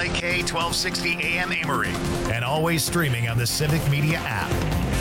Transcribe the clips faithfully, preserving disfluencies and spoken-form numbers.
I K twelve sixty A M Amory, and always streaming on the Civic Media app.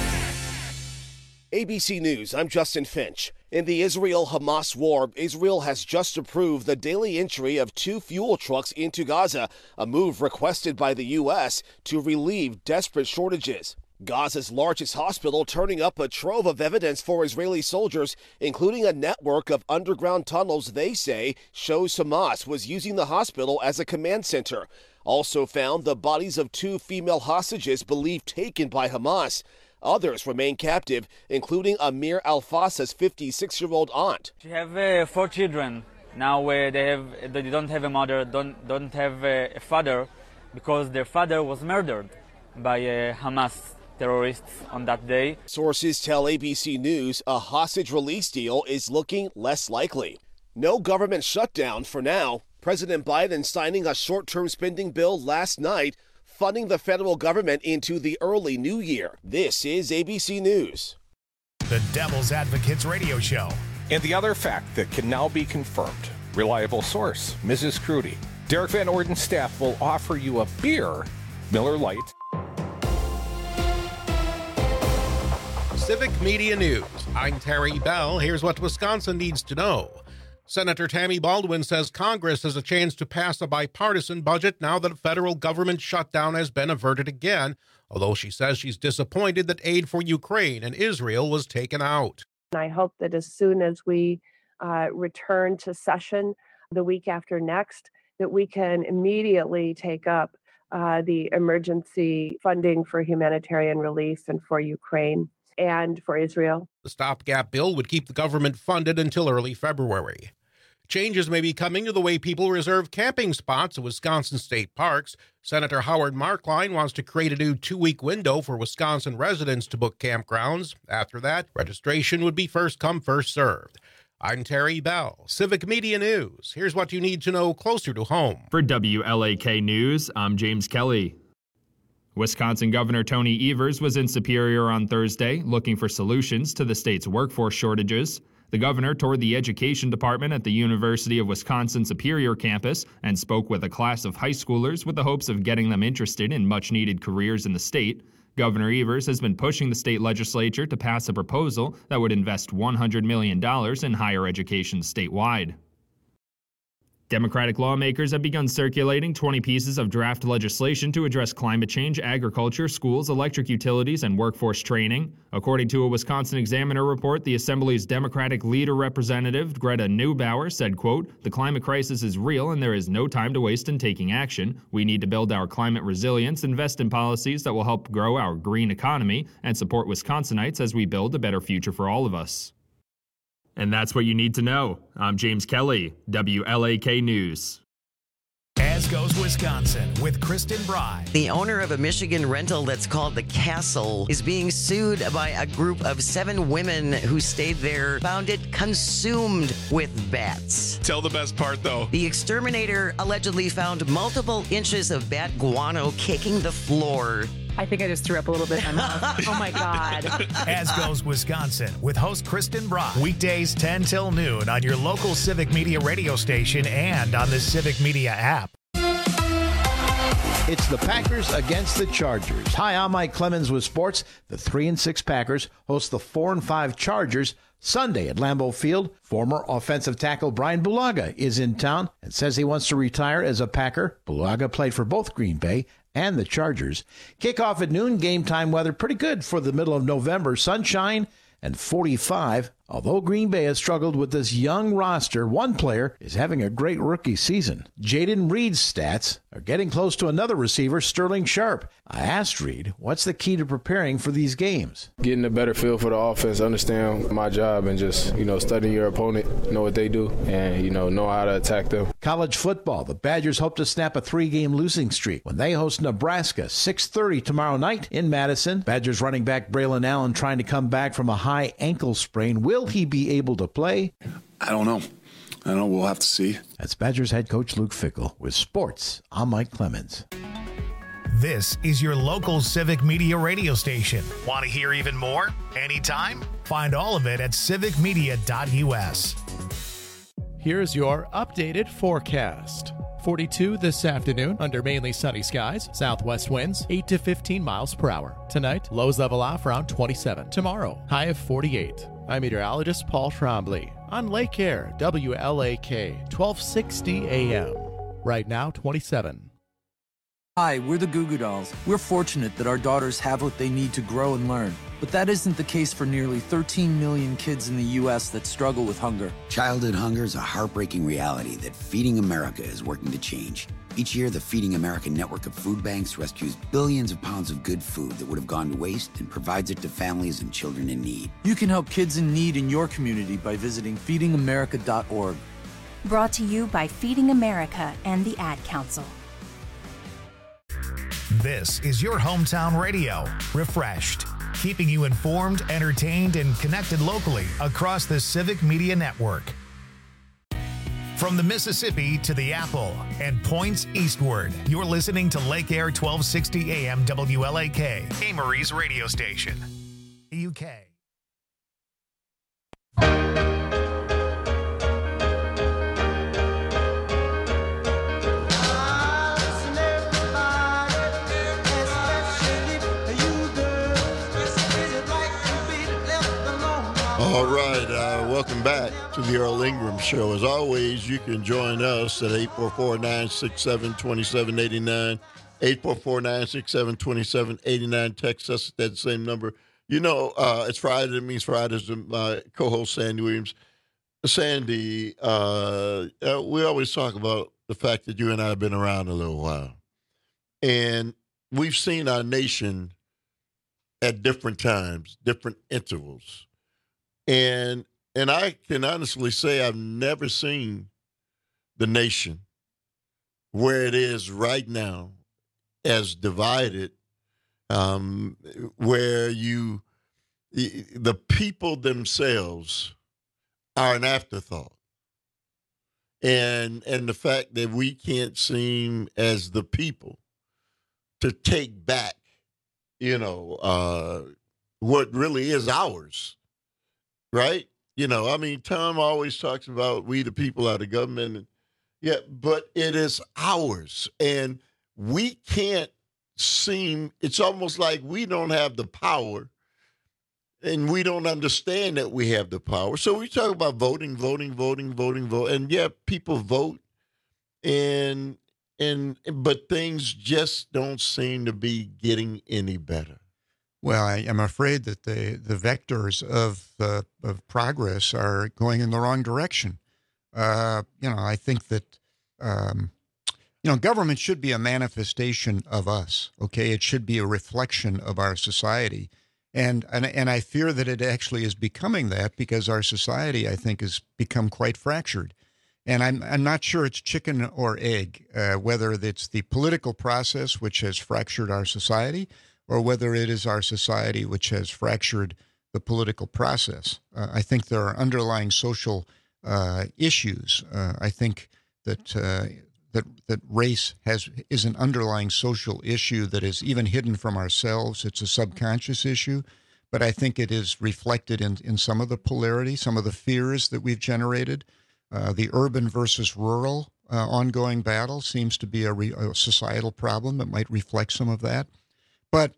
A B C News, I'm Justin Finch. In the Israel-Hamas war, Israel has just approved the daily entry of two fuel trucks into Gaza, a move requested by the U S to relieve desperate shortages. Gaza's largest hospital turning up a trove of evidence for Israeli soldiers, including a network of underground tunnels they say shows Hamas was using the hospital as a command center. Also found the bodies of two female hostages believed taken by Hamas. Others remain captive, including Amir Al-Fasa's fifty-six-year-old aunt. She have uh, four children. Now uh, they have they don't have a mother, don't don't have uh, a father, because their father was murdered by uh, Hamas terrorists on that day. Sources tell A B C News a hostage release deal is looking less likely. No government shutdown for now. President Biden signing a short-term spending bill last night, funding the federal government into the early new year. This is A B C News. The Devil's Advocates Radio Show. And the other fact that can now be confirmed. Reliable source, Missus Crudy. Derek Van Orden's staff will offer you a beer, Miller Lite. Civic Media News. I'm Terry Bell. Here's what Wisconsin needs to know. Senator Tammy Baldwin says Congress has a chance to pass a bipartisan budget now that a federal government shutdown has been averted again, although she says she's disappointed that aid for Ukraine and Israel was taken out. I hope that as soon as we uh, return to session the week after next, that we can immediately take up uh, the emergency funding for humanitarian relief and for Ukraine and for Israel. The stopgap bill would keep the government funded until early February. Changes may be coming to the way people reserve camping spots at Wisconsin state parks. Senator Howard Marklein wants to create a new two-week window for Wisconsin residents to book campgrounds. After that, registration would be first come, first served. I'm Terry Bell, Civic Media News. Here's what you need to know closer to home. For W L A K News, I'm James Kelly. Wisconsin Governor Tony Evers was in Superior on Thursday looking for solutions to the state's workforce shortages. The governor toured the education department at the University of Wisconsin Superior campus and spoke with a class of high schoolers with the hopes of getting them interested in much-needed careers in the state. Governor Evers has been pushing the state legislature to pass a proposal that would invest one hundred million dollars in higher education statewide. Democratic lawmakers have begun circulating twenty pieces of draft legislation to address climate change, agriculture, schools, electric utilities, and workforce training. According to a Wisconsin Examiner report, the Assembly's Democratic leader representative, Greta Neubauer, said, quote, "The climate crisis is real and there is no time to waste in taking action. We need to build our climate resilience, invest in policies that will help grow our green economy, and support Wisconsinites as we build a better future for all of us." And that's what you need to know. I'm James Kelly, W L A K News. As goes Wisconsin with Kristen Bry. The owner of a Michigan rental that's called The Castle is being sued by a group of seven women who stayed there, found it consumed with bats. Tell the best part, though. The exterminator allegedly found multiple inches of bat guano kicking the floor. I think I just threw up a little bit in my mouth. Oh, my God. As goes Wisconsin with host Kristen Bry. Weekdays ten till noon on your local Civic Media radio station and on the Civic Media app. It's the Packers against the Chargers. Hi, I'm Mike Clemens with sports. The three and six Packers host the four and five Chargers Sunday at Lambeau Field. Former offensive tackle Brian Bulaga is in town and says he wants to retire as a Packer. Bulaga played for both Green Bay and the Chargers. Kickoff at noon, game time weather pretty good for the middle of November. Sunshine and forty-five. Although Green Bay has struggled with this young roster, one player is having a great rookie season. Jaden Reed's stats are getting close to another receiver, Sterling Sharp. I asked Reed, what's the key to preparing for these games? Getting a better feel for the offense, understand my job, and just, you know, studying your opponent, know what they do, and, you know, know how to attack them. College football. The Badgers hope to snap a three-game losing streak when they host Nebraska, six thirty tomorrow night in Madison. Badgers running back Braylon Allen trying to come back from a high ankle sprain. Will he be able to play? I don't know. I don't know. We'll have to see. That's Badgers head coach Luke Fickell with sports. I'm Mike Clemens. This is your local Civic Media radio station. Want to hear even more? Anytime? Find all of it at civic media dot u s. Here's your updated forecast. forty-two this afternoon under mainly sunny skies. Southwest winds eight to fifteen miles per hour. Tonight, lows level off around twenty-seven. Tomorrow, high of forty-eight. I'm meteorologist Paul Trombley on Lake Air, W L A K, twelve sixty A M. Right now, twenty-seven. Hi, we're the Goo Goo Dolls. We're fortunate that our daughters have what they need to grow and learn. But that isn't the case for nearly thirteen million kids in the U S that struggle with hunger. Childhood hunger is a heartbreaking reality that Feeding America is working to change. Each year, the Feeding America network of food banks rescues billions of pounds of good food that would have gone to waste and provides it to families and children in need. You can help kids in need in your community by visiting feeding america dot org. Brought to you by Feeding America and the Ad Council. This is your hometown radio, Refreshed, keeping you informed, entertained, and connected locally across the Civic Media Network. From the Mississippi to the Apple and points eastward, you're listening to Lake Air twelve sixty A M W L A K, Amory's radio station, U K. All right, uh, welcome back to the Earl Ingram Show. As always, you can join us at eight four four, nine six seven, two seven eight nine, eight four four, nine six seven, two seven eight nine. Text us at that same number. You know, uh, it's Friday. That means Friday's my co-host, Sandy Williams. Sandy, uh, uh, we always talk about the fact that you and I have been around a little while. And we've seen our nation at different times, different intervals. And and I can honestly say I've never seen the nation where it is right now as divided, um, where you the people themselves are an afterthought. And and the fact that we can't seem as the people to take back, you know, uh, what really is ours. Right? You know, I mean, Tom always talks about we the people are the government. And, yeah, but it is ours. And we can't seem, it's almost like we don't have the power and we don't understand that we have the power. So we talk about voting, voting, voting, voting, vote. And yeah, people vote and, and, but things just don't seem to be getting any better. Well, I am afraid that the, the vectors of uh, of progress are going in the wrong direction. Uh, you know, I think that, um, you know, government should be a manifestation of us, okay? It should be a reflection of our society. And, and, and I fear that it actually is becoming that because our society, I think, has become quite fractured. And I'm, I'm not sure it's chicken or egg, uh, whether it's the political process which has fractured our society, or whether it is our society which has fractured the political process. Uh, I think there are underlying social uh, issues. Uh, I think that uh, that that race has is an underlying social issue that is even hidden from ourselves. It's a subconscious issue, but I think it is reflected in, in some of the polarity, some of the fears that we've generated. Uh, the urban versus rural uh, ongoing battle seems to be a, re, a societal problem that might reflect some of that. But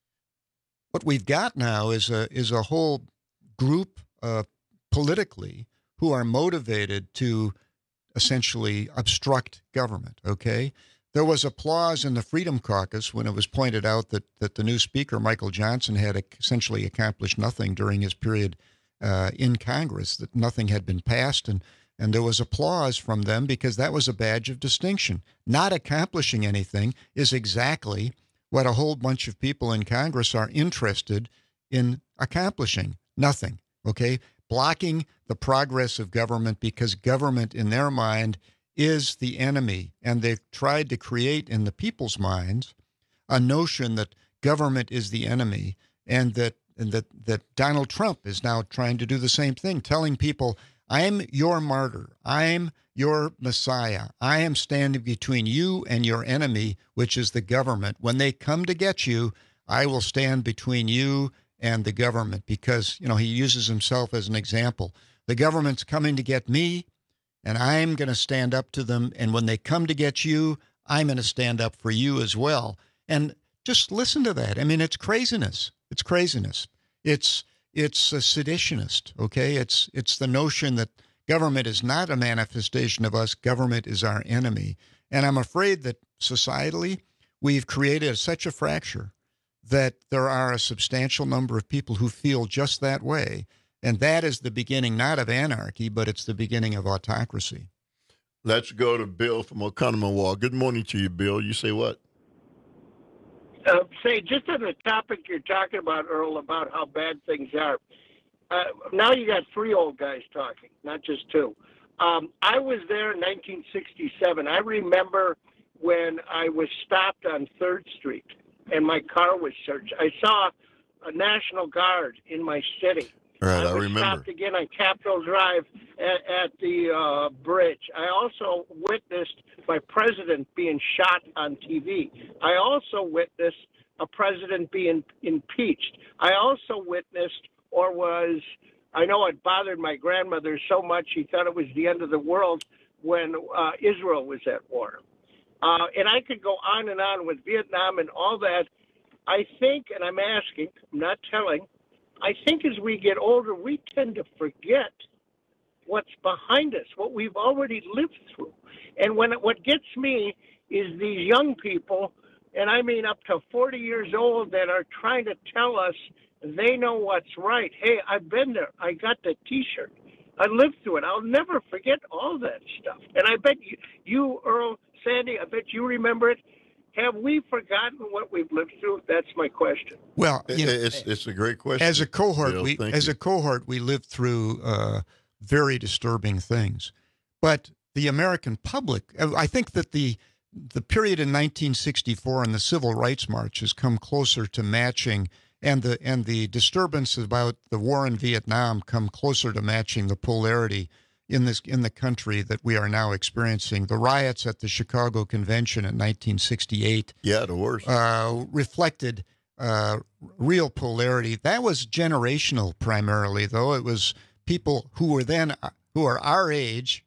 what we've got now is a is a whole group uh, politically who are motivated to essentially obstruct government, okay? There was applause in the Freedom Caucus when it was pointed out that, that the new speaker, Michael Johnson, had essentially accomplished nothing during his period uh, in Congress, that nothing had been passed, and, and there was applause from them because that was a badge of distinction. Not accomplishing anything is exactly what a whole bunch of people in Congress are interested in accomplishing. Nothing, okay? Blocking the progress of government because government, in their mind, is the enemy. And they've tried to create in the people's minds a notion that government is the enemy and that and that, that Donald Trump is now trying to do the same thing, telling people, I'm your martyr. I'm your Messiah. I am standing between you and your enemy, which is the government. When they come to get you, I will stand between you and the government because, you know, he uses himself as an example. The government's coming to get me, and I'm going to stand up to them. And when they come to get you, I'm going to stand up for you as well. And just listen to that. I mean, it's craziness. It's craziness. It's it's a seditionist, okay? It's it's the notion that government is not a manifestation of us. Government is our enemy. And I'm afraid that societally, we've created such a fracture that there are a substantial number of people who feel just that way. And that is the beginning, not of anarchy, but it's the beginning of autocracy. Let's go to Bill from Oconomowoc. Good morning to you, Bill. You say what? Uh, say, just on the topic you're talking about, Earl, about how bad things are. Uh, now you got three old guys talking, not just two. Um, I was there in nineteen sixty-seven. I remember when I was stopped on third Street and my car was searched. I saw a National Guard in my city. Right, I, I was remember. stopped again on Capitol Drive at, at the uh, bridge. I also witnessed my president being shot on T V. I also witnessed a president being impeached. I also witnessed, or was, I know it bothered my grandmother so much he thought it was the end of the world when uh, Israel was at war. Uh, and I could go on and on with Vietnam and all that. I think, and I'm asking, I'm not telling, I think as we get older, we tend to forget what's behind us, what we've already lived through. And when what gets me is these young people, and I mean up to forty years old, that are trying to tell us they know what's right. Hey, I've been there. I got the T-shirt. I lived through it. I'll never forget all that stuff. And I bet you, you Earl, Sandy, I bet you remember it. Have we forgotten what we've lived through? That's my question. Well, you know, it's it's a great question. As a cohort, Bill, we thank as you. a cohort we lived through uh, very disturbing things, but the American public, I think that the the period in nineteen sixty-four and the Civil Rights March has come closer to matching, and the and the disturbance about the war in Vietnam come closer to matching the polarity in this in the country that we are now experiencing. The riots at the Chicago Convention in nineteen sixty-eight, yeah, the worst, uh, reflected uh, real polarity. That was generational primarily, though. It was people who were then who are our age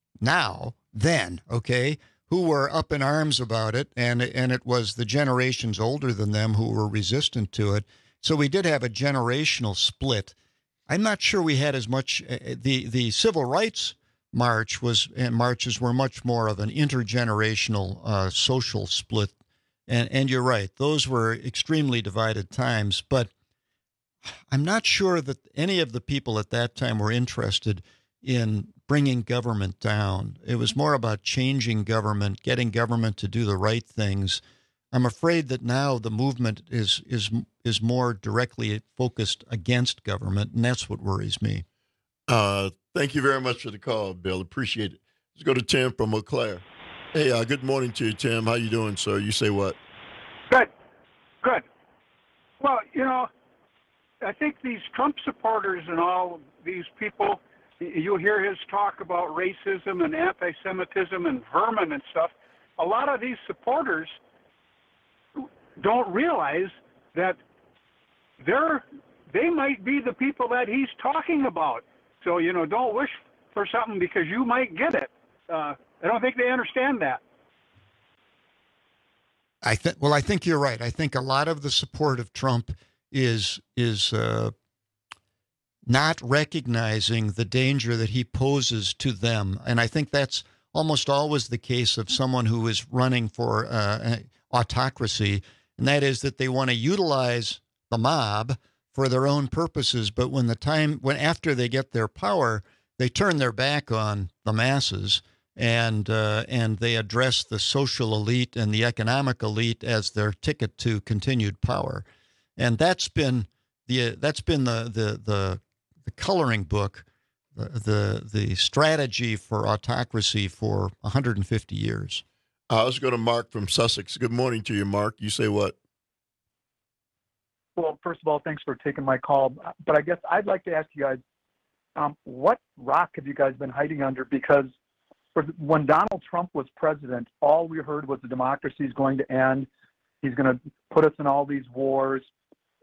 now, then, okay, who were up in arms about it, and and it was the generations older than them who were resistant to it. So we did have a generational split. I'm not sure we had as much. Uh, the the civil rights march was and marches were much more of an intergenerational uh, social split, and and you're right; those were extremely divided times. But I'm not sure that any of the people at that time were interested in bringing government down. It was more about changing government, getting government to do the right things. I'm afraid that now the movement is is is more directly focused against government, and that's what worries me. Uh, thank you very much for the call, Bill. Appreciate it. Let's go to Tim from Eau Claire. Hey, uh, good morning to you, Tim. How you doing, sir? You say what? Good, good. Well, you know, I think these Trump supporters and all these people, you hear his talk about racism and anti-Semitism and vermin and stuff. A lot of these supporters don't realize that they're they might be the people that he's talking about. So, you know, don't wish for something because you might get it. Uh, I don't think they understand that. I think. Well, I think you're right. I think a lot of the support of Trump is is uh, not recognizing the danger that he poses to them, and I think that's almost always the case of someone who is running for uh, autocracy, and that is that they want to utilize the mob for their own purposes, but when the time when after they get their power, they turn their back on the masses. And uh, and they address the social elite and the economic elite as their ticket to continued power, and that's been the that's been the the the, the coloring book, the, the the strategy for autocracy for one hundred fifty years. Uh, let's go to Mark from Sussex. Good morning to you, Mark. You say what? Well, first of all, thanks for taking my call. But I guess I'd like to ask you guys, um, what rock have you guys been hiding under? Because when Donald Trump was president, all we heard was the democracy is going to end. He's going to put us in all these wars.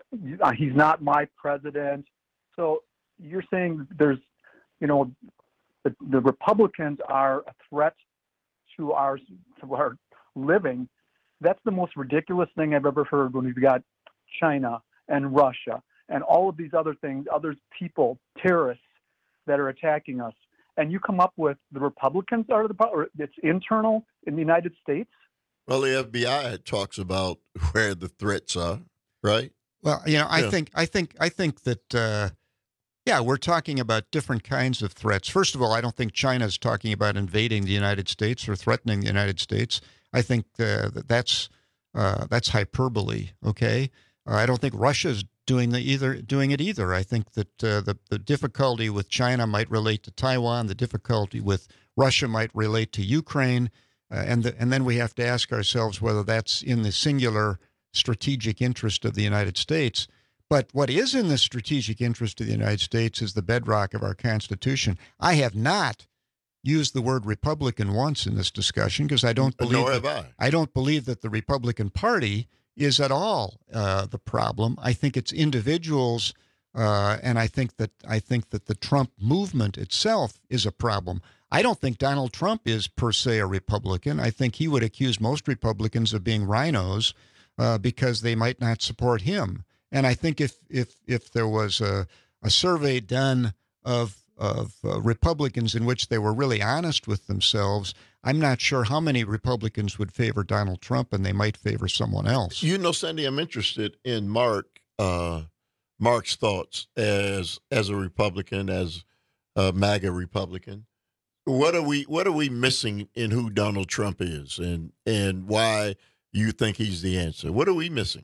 He's not my president. So you're saying there's, you know, the, the Republicans are a threat to our to our living. That's the most ridiculous thing I've ever heard when we've got China and Russia and all of these other things, other people, terrorists that are attacking us. And you come up with the Republicans are the or it's internal in the United States. Well, the F B I talks about where the threats are, right? Well, you know, I Yeah. think I think I think that uh, yeah, we're talking about different kinds of threats. First of all, I don't think China's talking about invading the United States or threatening the United States. I think uh, that that's uh, that's hyperbole. Okay, uh, I don't think Russia's doing the either doing it either. I think that uh, the the difficulty with China might relate to Taiwan. The difficulty with Russia might relate to Ukraine, uh, and the, and then we have to ask ourselves whether that's in the singular strategic interest of the United States. But what is in the strategic interest of the United States is the bedrock of our Constitution. I have not used the word Republican once in this discussion because I don't believe Nor have that, I. I don't believe that the Republican Party is at all uh, the problem. I think it's individuals, uh, and I think that I think that the Trump movement itself is a problem. I don't think Donald Trump is per se a Republican. I think he would accuse most Republicans of being rhinos uh, because they might not support him. And I think if if if there was a, a survey done of of uh, Republicans in which they were really honest with themselves, I'm not sure how many Republicans would favor Donald Trump, and they might favor someone else. You know, Sandy, I'm interested in Mark uh, Mark's thoughts as as a Republican, as a MAGA Republican. What are we What are we missing in who Donald Trump is, and and why you think he's the answer? What are we missing?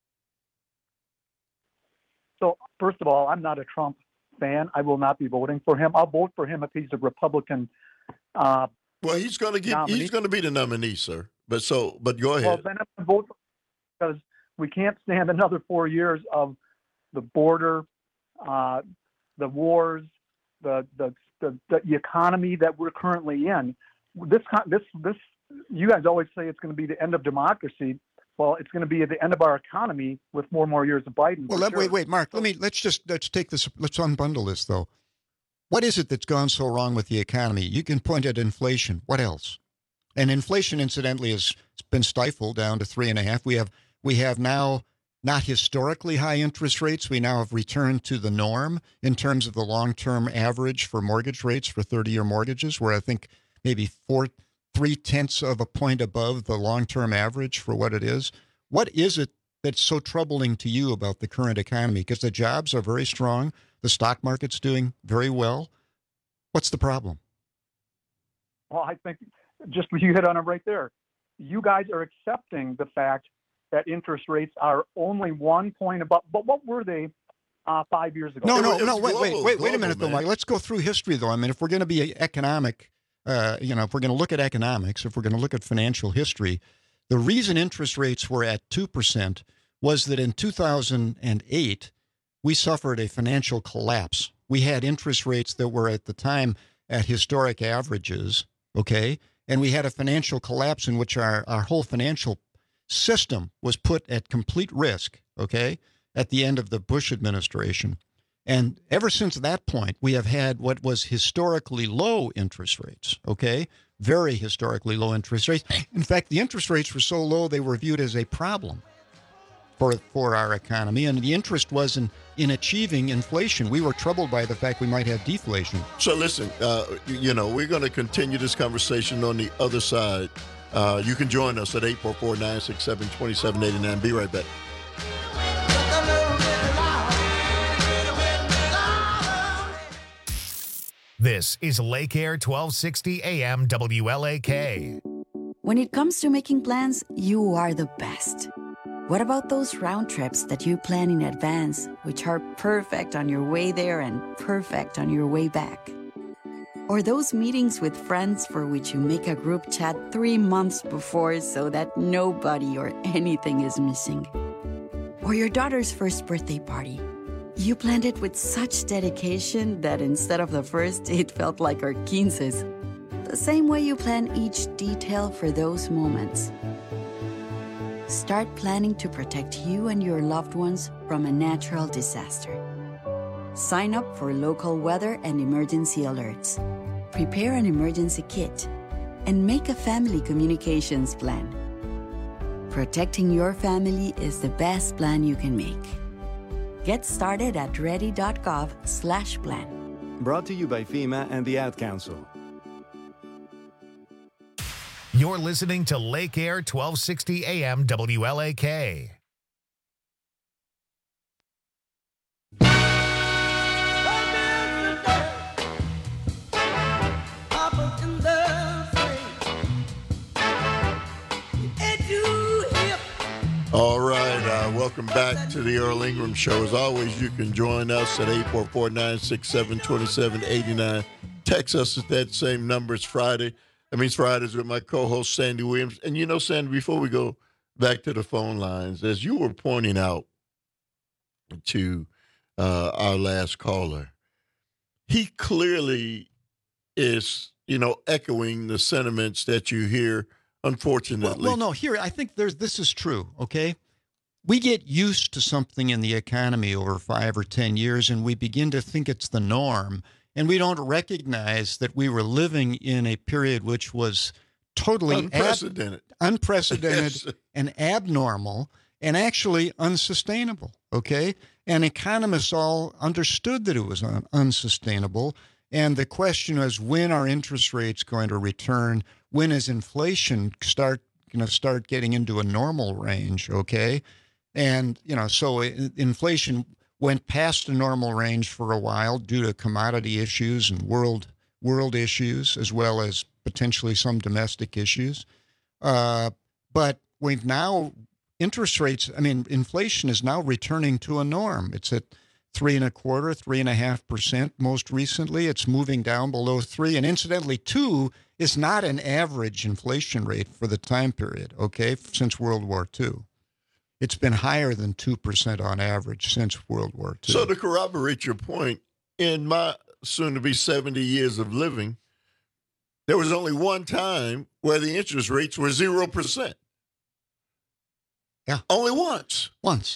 So first of all, I'm not a Trump fan. I will not be voting for him. I'll vote for him if he's a Republican. Uh, well, he's going to get. nominee. He's going to be the nominee, sir. But so, but go ahead. Well, then I'm vote because we can't stand another four years of the border, uh, the wars, the, the the the economy that we're currently in. This this this. You guys always say it's going to be the end of democracy. Well, it's going to be at the end of our economy with more and more years of Biden. Well, for let, sure. wait, wait, Mark. Let me let's just let's take this. Let's unbundle this, though. What is it that's gone so wrong with the economy? You can point at inflation. What else? And inflation, incidentally, has been stifled down to three and a half. We have we have now not historically high interest rates. We now have returned to the norm in terms of the long-term average for mortgage rates for thirty-year mortgages, where I think maybe four. three tenths of a point above the long-term average for what it is. What is it that's so troubling to you about the current economy? Because the jobs are very strong. The stock market's doing very well. What's the problem? Well, I think just you hit on it right there. You guys are accepting the fact that interest rates are only one point above. But what were they uh, five years ago? No, no, It was no. Wait, global, wait, wait, wait a global, minute, though, man. Mike. Let's go through history, though. I mean, if we're going to be economic, uh, you know, if we're going to look at economics, if we're going to look at financial history, the reason interest rates were at two percent was that in two thousand eight, we suffered a financial collapse. We had interest rates that were at the time at historic averages, okay? And we had a financial collapse in which our, our whole financial system was put at complete risk, okay, at the end of the Bush administration. And ever since that point, we have had what was historically low interest rates, okay? Very historically low interest rates. In fact, the interest rates were so low, they were viewed as a problem for for our economy. And the interest was in, in achieving inflation. We were troubled by the fact we might have deflation. So listen, uh, you, you know, we're going to continue this conversation on the other side. Uh, you can join us at eight four four, nine six seven, two seven eight nine. Be right back. This is Lake Air twelve sixty A M W L A K. When it comes to making plans, you are the best. What about those round trips that you plan in advance, which are perfect on your way there and perfect on your way back? Or those meetings with friends for which you make a group chat three months before so that nobody or anything is missing? Or your daughter's first birthday party. You planned it with such dedication that instead of the first, it felt like our quinces. The same way you plan each detail for those moments. Start planning to protect you and your loved ones from a natural disaster. Sign up for local weather and emergency alerts. prepare an emergency kit, and make a family communications plan. Protecting your family is the best plan you can make. Get started at ready.gov slash plan. Brought to you by FEMA and the Ad Council. You're listening to Lake Air twelve sixty A M W L A K. All right, uh, welcome back to the Earl Ingram Show. As always, you can join us at eight four four, nine six seven, two seven eight nine. Text us at that same number. It's Friday. That means Fridays with my co-host, Sandy Williams. And you know, Sandy, before we go back to the phone lines, as you were pointing out to uh, our last caller, he clearly is, you know, echoing the sentiments that you hear. Unfortunately. Well, well, no, here, I think there's this is true, okay? We get used to something in the economy over five or ten years, and we begin to think it's the norm, and we don't recognize that we were living in a period which was totally unprecedented, ab- unprecedented yes. and abnormal, and actually unsustainable, okay? And economists all understood that it was un- unsustainable, and the question is, when are interest rates going to return? When is inflation start going to start getting into a normal range, okay? And, you know, so inflation went past the normal range for a while due to commodity issues and world world issues, as well as potentially some domestic issues. Uh, but we've now, interest rates, I mean, inflation is now returning to a norm. It's at three and a quarter, three and a half percent most recently. It's moving down below three. And incidentally, two is not an average inflation rate for the time period, okay, since World War Two. It's been higher than two percent on average since World War Two. So to corroborate your point, in my soon-to-be seventy years of living, there was only one time where the interest rates were zero percent. Yeah. Only once. Once.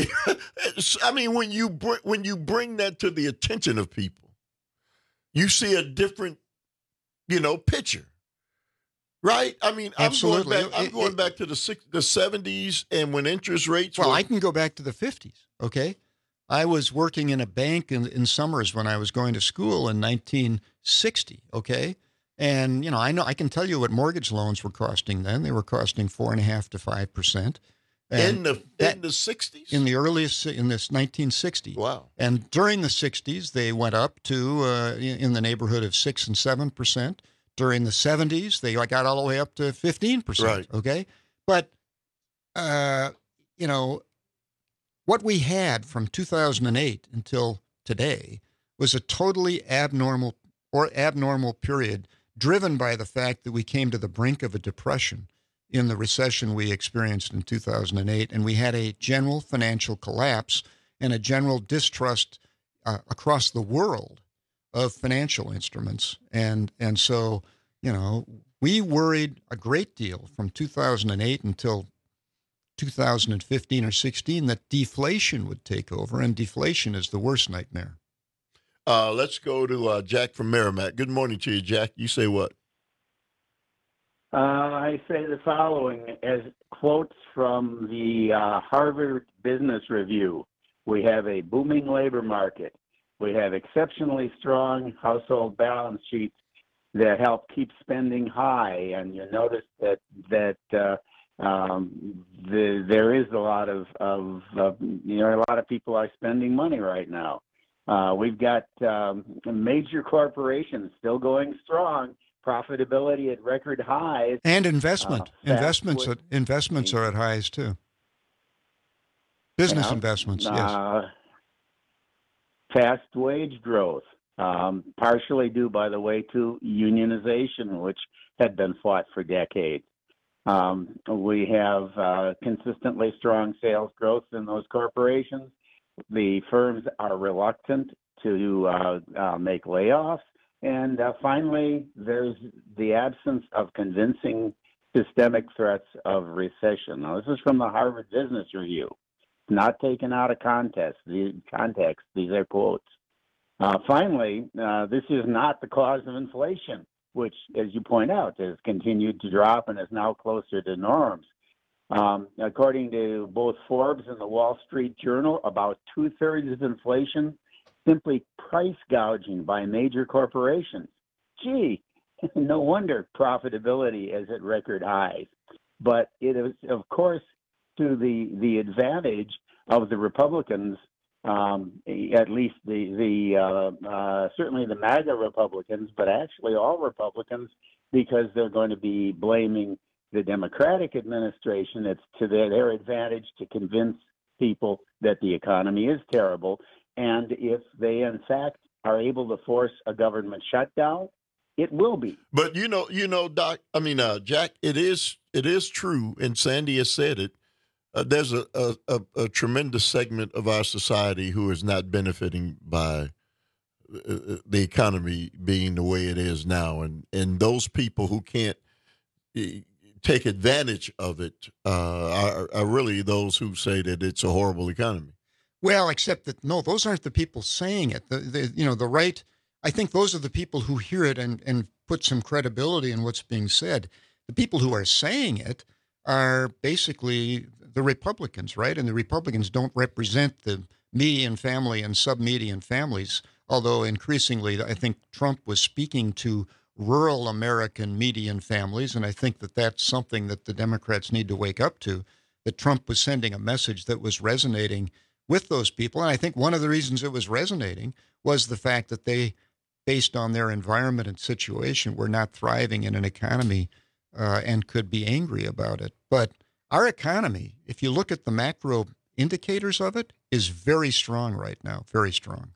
I mean, when you bring, when you bring that to the attention of people, you see a different, you know, picture, right? I mean, Absolutely. I'm going back, I'm it, going it, back to the six, the seventies, and when interest rates. Well, were, I can go back to the fifties. Okay, I was working in a bank in, in Summers when I was going to school in nineteen sixty. Okay, and you know, I know I can tell you what mortgage loans were costing then. They were costing four and a half to five percent. And in the that, in the sixties? In the earliest, in this nineteen sixty. Wow. And during the sixties, they went up to uh, in the neighborhood of six and seven percent. During the seventies, they got all the way up to fifteen percent. Right. Okay. But, uh, you know, what we had from two thousand eight until today was a totally abnormal or abnormal period driven by the fact that we came to the brink of a depression in the recession we experienced in two thousand eight, and we had a general financial collapse and a general distrust uh, across the world of financial instruments. And and so, you know, we worried a great deal from two thousand eight until two thousand fifteen or sixteen that deflation would take over, and deflation is the worst nightmare. Uh, let's go to uh, Jack from Merrimack. Good morning to you, Jack. You say what? Uh, I say the following as quotes from the uh, Harvard Business Review. We have a booming labor market. We have exceptionally strong household balance sheets that help keep spending high. And you notice that that uh, um, the, there is a lot of, of uh, you know, a lot of people are spending money right now. Uh, we've got um, major corporations still going strong. Profitability at record highs, and investment uh, investments at, investments are at highs too. Business yeah, investments, uh, yes. Fast wage growth, um, partially due, by the way, to unionization, which had been fought for decades. Um, we have uh, consistently strong sales growth in those corporations. The firms are reluctant to uh, uh, make layoffs. And uh, finally, there's the absence of convincing systemic threats of recession. Now, this is from the Harvard Business Review, not taken out of context. The context. These are quotes. Uh, finally, uh, this is not the cause of inflation, which, as you point out, has continued to drop and is now closer to norms. Um, according to both Forbes and the Wall Street Journal, about two-thirds of inflation simply price gouging by major corporations. Gee, no wonder profitability is at record highs. But it is, of course, to the, the advantage of the Republicans, um, at least the, the uh, uh, certainly the MAGA Republicans, but actually all Republicans, because they're going to be blaming the Democratic administration. It's to their, their advantage to convince people that the economy is terrible. And if they, in fact, are able to force a government shutdown, it will be. But, you know, you know, Doc, I mean, uh, Jack, it is it is true, and Sandy has said it, uh, there's a, a, a, a tremendous segment of our society who is not benefiting by uh, the economy being the way it is now. And, and those people who can't uh, take advantage of it uh, are, are really those who say that it's a horrible economy. Well, except that, no, those aren't the people saying it. The, the you know, the right, I think those are the people who hear it and, and put some credibility in what's being said. The people who are saying it are basically the Republicans, right? And the Republicans don't represent the median family and sub-median families, although increasingly I think Trump was speaking to rural American median families, and I think that that's something that the Democrats need to wake up to, that Trump was sending a message that was resonating with those people. And I think one of the reasons it was resonating was the fact that they, based on their environment and situation, were not thriving in an economy uh, and could be angry about it. But our economy, if you look at the macro indicators of it, is very strong right now, very strong.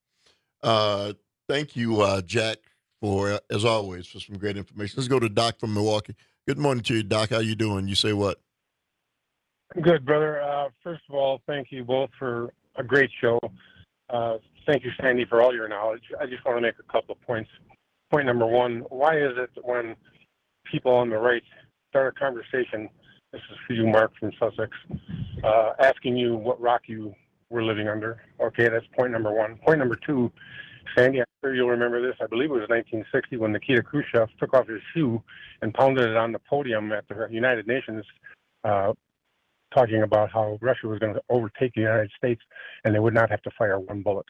Uh, thank you, uh, Jack, for, uh, as always, for some great information. Let's go to Doc from Milwaukee. Good morning to you, Doc. How you doing? You say what? Good, brother. Uh, first of all, thank you both for a great show. Uh, thank you, Sandy, for all your knowledge. I just want to make a couple of points. Point number one, why is it that when people on the right start a conversation, this is for you, Mark from Sussex, uh, asking you what rock you were living under? Okay, that's point number one. Point number two, Sandy, I'm sure you'll remember this. I believe it was nineteen sixty when Nikita Khrushchev took off his shoe and pounded it on the podium at the United Nations, uh, talking about how Russia was going to overtake the United States and they would not have to fire one bullet.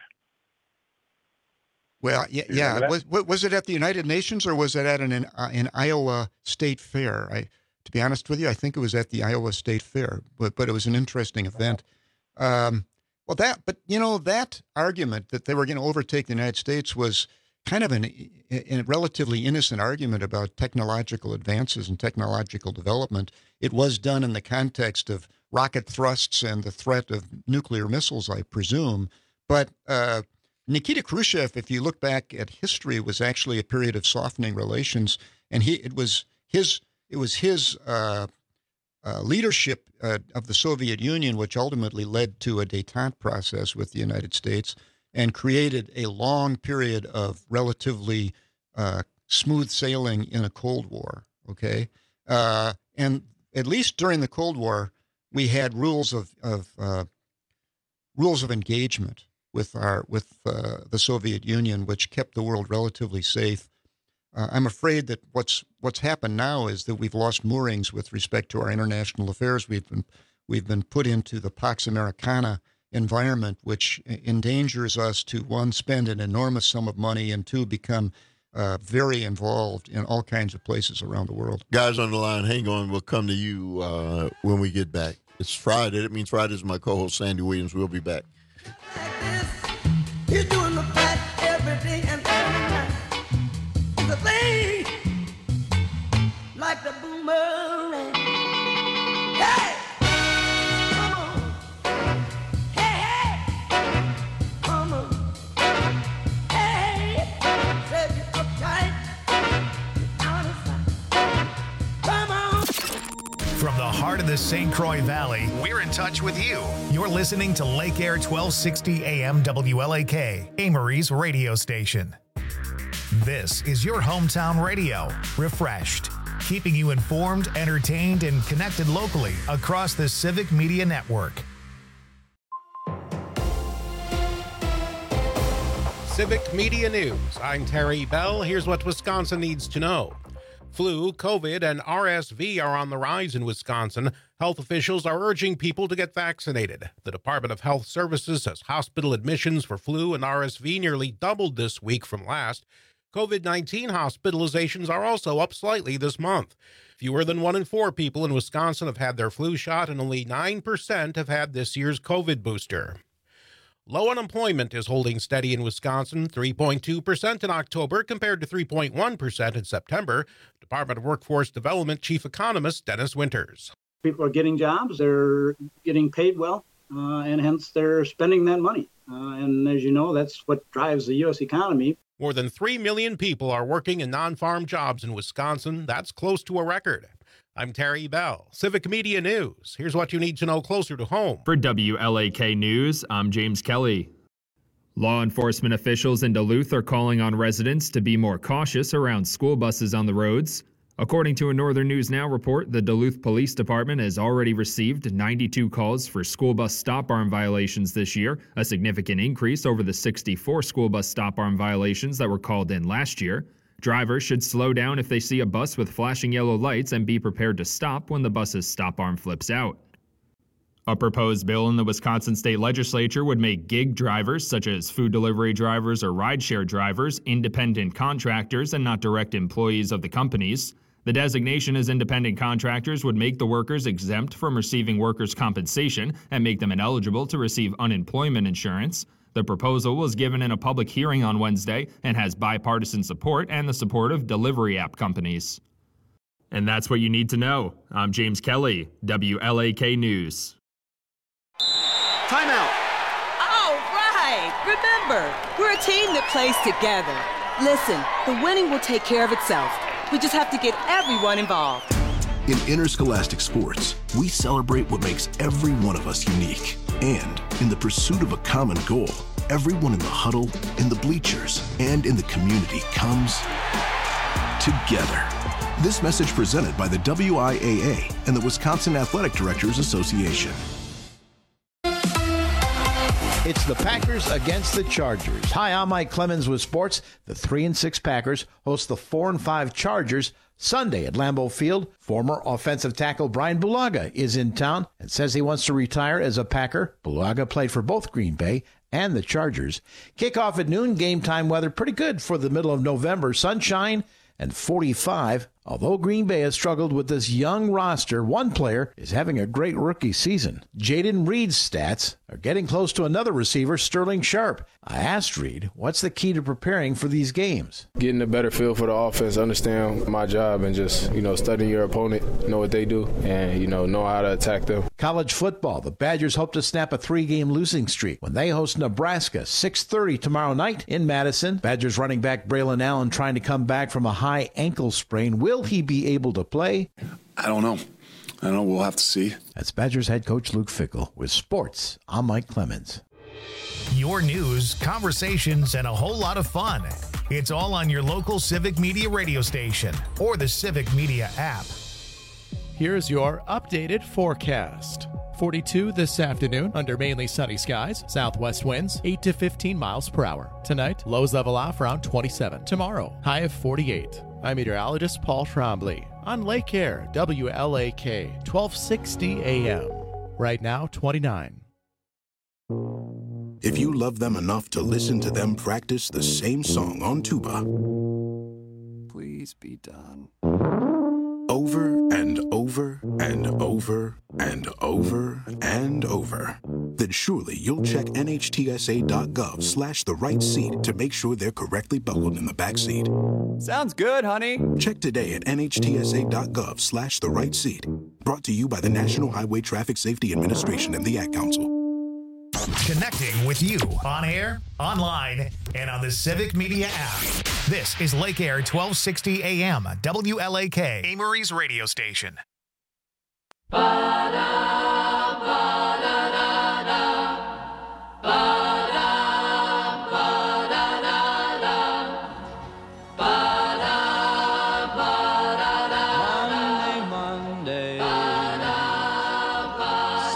Well, yeah, yeah. Was, was it at the United Nations or was it at an, an, uh, an Iowa State Fair? I, to be honest with you, I think it was at the Iowa State Fair, but but it was an interesting event. Um, well, that, but you know, that argument that they were going to overtake the United States was kind of an, a relatively innocent argument about technological advances and technological development. It was done in the context of rocket thrusts and the threat of nuclear missiles, I presume. But uh, Nikita Khrushchev, if you look back at history, was actually a period of softening relations, and he it was his it was his uh, uh, leadership uh, of the Soviet Union which ultimately led to a détente process with the United States and created a long period of relatively uh, smooth sailing in a Cold War. Okay, uh, and at least during the Cold War, we had rules of of uh, rules of engagement with our with uh, the Soviet Union, which kept the world relatively safe. Uh, I'm afraid that what's what's happened now is that we've lost moorings with respect to our international affairs. We've been we've been put into the Pax Americana environment, which endangers us to, one, spend an enormous sum of money, and two, become uh, very involved in all kinds of places around the world. Guys on the line, hang on. We'll come to you uh, when we get back. It's Friday. That means Friday is my co-host, Sandy Williams. We'll be back. You're doing the fight every day and every night. It's a thing like the boomerang. Hey! Come on. Hey, hey! Come on. Hey! Said you're uptight. You're out of sight. Come on. From the heart of the Saint Croix Valley, we're in touch with you. You're listening to Lake Air twelve sixty A M W L A K, Amory's radio station. This is your hometown radio, refreshed, keeping you informed, entertained, and connected locally across the Civic Media Network. Civic Media News. I'm Terry Bell. Here's what Wisconsin needs to know. Flu, COVID, and R S V are on the rise in Wisconsin. Health officials are urging people to get vaccinated. The Department of Health Services says hospital admissions for flu and R S V nearly doubled this week from last. COVID nineteen hospitalizations are also up slightly this month. Fewer than one in four people in Wisconsin have had their flu shot, and only nine percent have had this year's COVID booster. Low unemployment is holding steady in Wisconsin, three point two percent in October compared to three point one percent in September. Department of Workforce Development Chief Economist Dennis Winters. People are getting jobs, they're getting paid well, uh, and hence they're spending that money. Uh, and as you know, that's what drives the U S economy. More than three million people are working in non-farm jobs in Wisconsin. That's close to a record. I'm Terry Bell, Civic Media News. Here's what you need to know closer to home. For W L A K News, I'm James Kelly. Law enforcement officials in Duluth are calling on residents to be more cautious around school buses on the roads. According to a Northern News Now report, the Duluth Police Department has already received ninety-two calls for school bus stop arm violations this year, a significant increase over the sixty-four school bus stop arm violations that were called in last year. Drivers should slow down if they see a bus with flashing yellow lights and be prepared to stop when the bus's stop arm flips out. A proposed bill in the Wisconsin State Legislature would make gig drivers, such as food delivery drivers or rideshare drivers, independent contractors and not direct employees of the companies. The designation as independent contractors would make the workers exempt from receiving workers' compensation and make them ineligible to receive unemployment insurance. The proposal was given in a public hearing on Wednesday and has bipartisan support and the support of delivery app companies. And that's what you need to know. I'm James Kelly, W L A K News. Timeout. All right. Remember, we're a team that plays together. Listen, the winning will take care of itself. We just have to get everyone involved. In interscholastic sports, we celebrate what makes every one of us unique. And in the pursuit of a common goal, everyone in the huddle, in the bleachers, and in the community comes together. This message presented by the W I A A and the Wisconsin Athletic Directors Association. It's the Packers against the Chargers. Hi, I'm Mike Clemens with sports. The three and six Packers host the four and five Chargers Sunday at Lambeau Field. Former offensive tackle Brian Bulaga is in town and says he wants to retire as a Packer. Bulaga played for both Green Bay and the Chargers. Kickoff at noon. Game time weather pretty good for the middle of November. Sunshine and forty-five. Although Green Bay has struggled with this young roster, one player is having a great rookie season. Jaden Reed's stats are getting close to another receiver, Sterling Sharp. I asked Reed, what's the key to preparing for these games? Getting a better feel for the offense, understand my job, and just, you know, studying your opponent, know what they do, and, you know, know how to attack them. College football. The Badgers hope to snap a three-game losing streak when they host Nebraska, six thirty tomorrow night in Madison. Badgers running back Braylon Allen trying to come back from a high ankle sprain. Will he be able to play? I don't know. I don't know. We'll have to see. That's Badgers head coach Luke Fickell with sports. I'm Mike Clemens. Your news, conversations, and a whole lot of fun. It's all on your local Civic Media radio station or the Civic Media app. Here's your updated forecast. forty-two this afternoon under mainly sunny skies. Southwest winds eight to fifteen miles per hour. Tonight, lows level off around twenty-seven. Tomorrow, high of forty-eight. I'm meteorologist Paul Trombley on Lake Air, W L A K, twelve sixty A M. Right now, twenty-nine. If you love them enough to listen to them practice the same song on tuba, please be done. Over and over and over and over and over, then surely you'll check N H T S A dot gov slash the right seat to make sure they're correctly buckled in the back seat. Sounds good, honey. Check today at N H T S A dot gov slash the right seat. Brought to you by the National Highway Traffic Safety Administration and the Ad Council. Connecting with you on air, online, and on the Civic Media app. This is Lake Air twelve sixty A M, W L A K, Amory's radio station.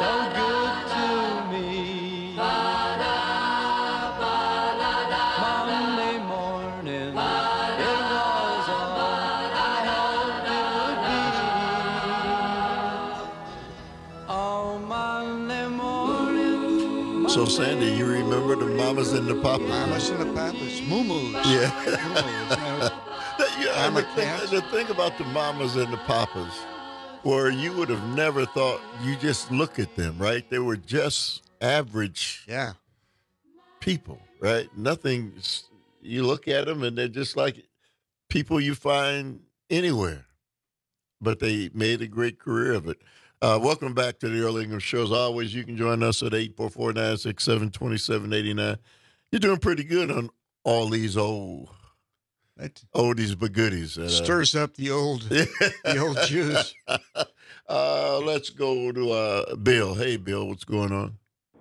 Monday, So, Sandy, you remember the mamas and the papas? Mamas and the papas. Moo-moos. Yeah. Moo-moos. yeah and the, thing, the thing about the mamas and the papas, where you would have never thought, you just look at them, right? They were just average yeah. people, right? Nothing, you look at them and they're just like people you find anywhere. But they made a great career of it. Uh, welcome back to the Earl Ingram Show. As always, you can join us at eight four four, nine six seven, two seven eight nine. You're doing pretty good on all these old that oldies but goodies. That, uh, stirs up the old the old juice. Uh, let's go to uh, Bill. Hey, Bill, what's going on?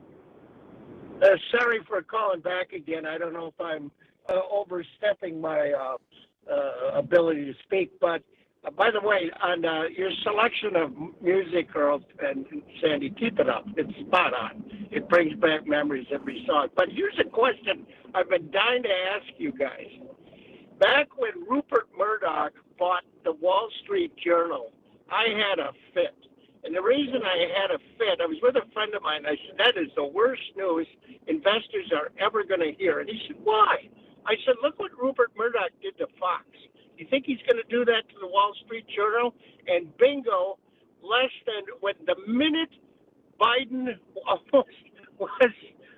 Uh, sorry for calling back again. I don't know if I'm uh, overstepping my uh, uh, ability to speak, but Uh, by the way, on uh, your selection of music, Earl and Sandy, keep it up. It's spot on. It brings back memories every song. But here's a question I've been dying to ask you guys. Back when Rupert Murdoch bought the Wall Street Journal, I had a fit. And the reason I had a fit, I was with a friend of mine. I said, that is the worst news investors are ever going to hear. And he said, why? I said, look what Rupert Murdoch did to Fox. You think he's going to do that to the Wall Street Journal? And bingo, less than when the minute Biden almost was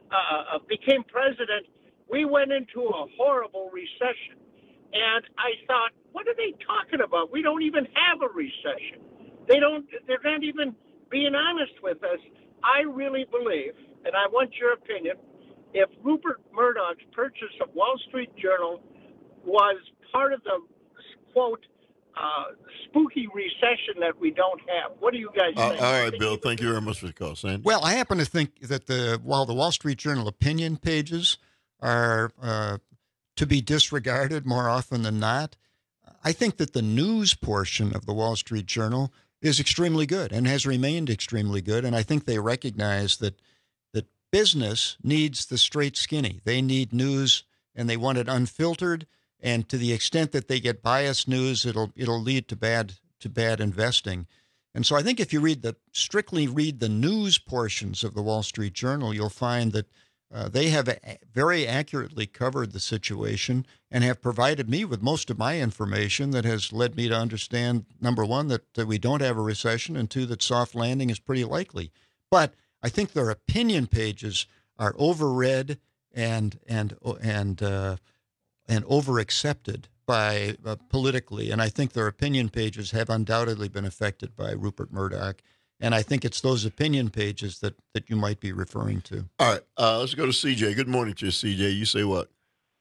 uh, became president, we went into a horrible recession. And I thought, what are they talking about? We don't even have a recession. They don't. They're not even being honest with us. I really believe, and I want your opinion, if Rupert Murdoch's purchase of Wall Street Journal was part of the quote, uh, spooky recession that we don't have. What do you guys uh, think? All right, Bill, thank you very much for the call, Sandy. Well, I happen to think that the while the Wall Street Journal opinion pages are uh, to be disregarded more often than not, I think that the news portion of the Wall Street Journal is extremely good and has remained extremely good. And I think they recognize that that business needs the straight skinny. They need news, and they want it unfiltered. And to the extent that they get biased news, it'll it'll lead to bad to bad investing. And so I think if you read the strictly read the news portions of the Wall Street Journal, you'll find that uh, they have a, very accurately covered the situation and have provided me with most of my information that has led me to understand, number one, that, that we don't have a recession, and two, that soft landing is pretty likely. But I think their opinion pages are overread and and and uh, and overaccepted by uh, politically, and I think their opinion pages have undoubtedly been affected by Rupert Murdoch, and I think it's those opinion pages that, that you might be referring to. All right, uh, let's go to C J. Good morning to you, C J. You say what?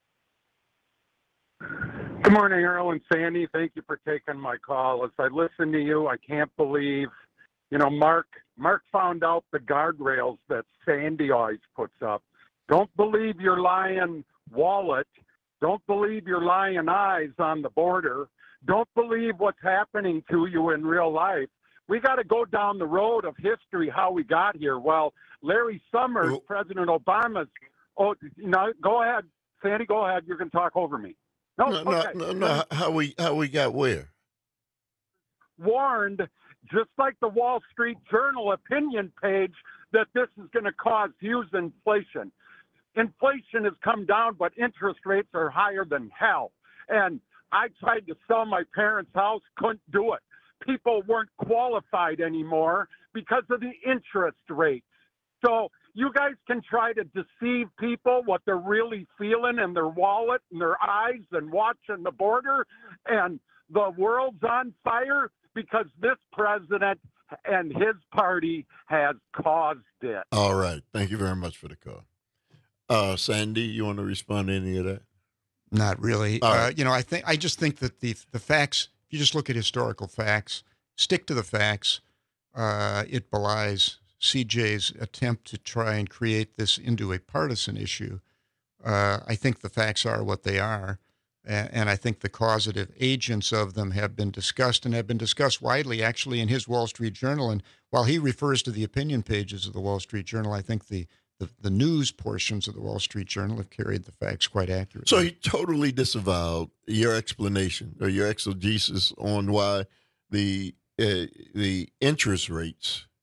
Good morning, Earl and Sandy. Thank you for taking my call. As I listen to you, I can't believe, you know, Mark, Mark found out the guardrails that Sandy always puts up. Don't believe your lying wallet. Don't believe your lying eyes on the border. Don't believe what's happening to you in real life. We got to go down the road of history, how we got here. Well, Larry Summers, oh. President Obama's, oh, you know, go ahead, Sandy, go ahead. You're going to talk over me. No, no, okay. no, no, no. How we, how we got where? Warned, just like the Wall Street Journal opinion page, that this is going to cause huge inflation. Inflation has come down, but interest rates are higher than hell. And I tried to sell my parents' house, couldn't do it. People weren't qualified anymore because of the interest rates. So you guys can try to deceive people what they're really feeling in their wallet and their eyes and watching the border. And the world's on fire because this president and his party has caused it. All right. Thank you very much for the call. Uh, Sandy, you want to respond to any of that? Not really. Right. Uh, you know, I think I just think that the the facts. If you just look at historical facts, stick to the facts. Uh, it belies C J's attempt to try and create this into a partisan issue. Uh, I think the facts are what they are, and, and I think the causative agents of them have been discussed and have been discussed widely, actually, in his Wall Street Journal. And while he refers to the opinion pages of the Wall Street Journal, I think the The, the news portions of the Wall Street Journal have carried the facts quite accurately. So he totally disavowed your explanation or your exegesis on why the uh, the interest rates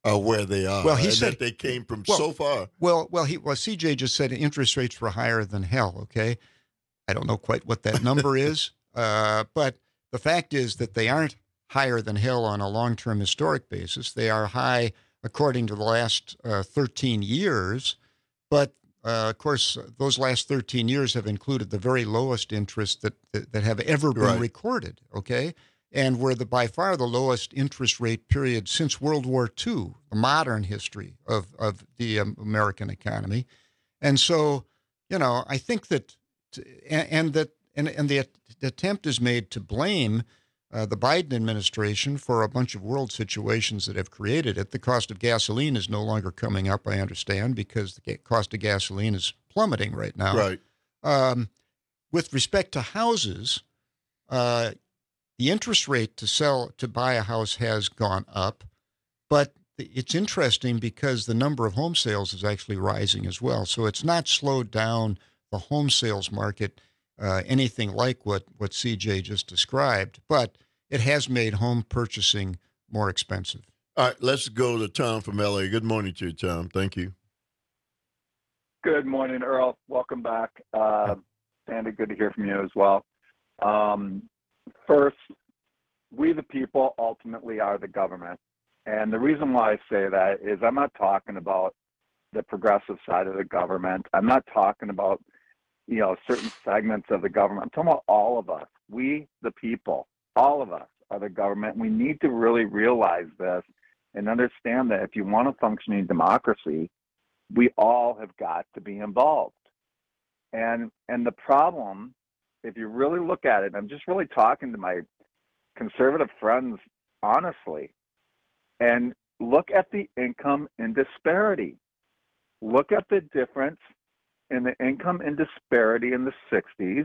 are where they are. Well, he and said that they came from well, so far. Well, well, he well, C J just said interest rates were higher than hell. Okay, I don't know quite what that number is, uh, but the fact is that they aren't higher than hell on a long-term historic basis. They are high according to the last uh, thirteen years, but uh, of course, those last thirteen years have included the very lowest interest that that, that have ever been Right. recorded. Okay. And we're the by far the lowest interest rate period since World War Two, the modern history of, of the um, American economy. And so, you know, I think that, and, and that, and, and the, the attempt is made to blame uh, the Biden administration for a bunch of world situations that have created it. The cost of gasoline is no longer coming up, I understand, because the ga- cost of gasoline is plummeting right now. Right. Um, with respect to houses, uh, the interest rate to sell, to buy a house has gone up, but it's interesting because the number of home sales is actually rising as well. So it's not slowed down the home sales market uh, anything like what, what C J just described, but it has made home purchasing more expensive. All right, let's go to Tom from L A. Good morning to you, Tom. Thank you. Good morning, Earl. Welcome back. Uh, Sandy, good to hear from you as well. Um, First, we the people ultimately are the government. And the reason why I say that is I'm not talking about the progressive side of the government. I'm not talking about, you know, certain segments of the government. I'm talking about all of us. We the people, all of us are the government. We need to really realize this and understand that if you want a functioning democracy, we all have got to be involved. And and the problem, if you really look at it, I'm just really talking to my conservative friends honestly, and look at the income and disparity. Look at the difference in the income and disparity in the sixties